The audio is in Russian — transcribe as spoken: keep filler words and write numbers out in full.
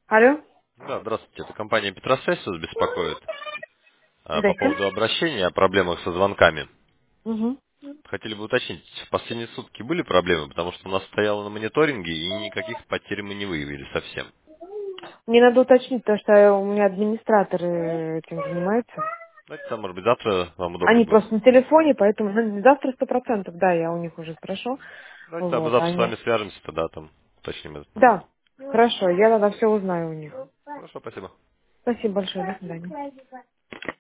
Алло? Да, здравствуйте. Это компания Петросвязь вас беспокоит а, по Здрасте. поводу обращения о проблемах со звонками. Угу. Хотели бы уточнить, в последние сутки были проблемы, потому что у нас стояло на мониторинге и никаких потерь мы не выявили совсем. Мне надо уточнить, потому что у меня администраторы этим занимаются. Давайте, там, может быть, завтра вам удобнее Они будет. просто на телефоне, поэтому ну, завтра сто процентов, да, я у них уже спрошу. Давайте тогда Вот, завтра с они. вами свяжемся, тогда там уточним этот момент. Да, хорошо, я тогда все узнаю у них. Хорошо, спасибо. Спасибо большое, до свидания.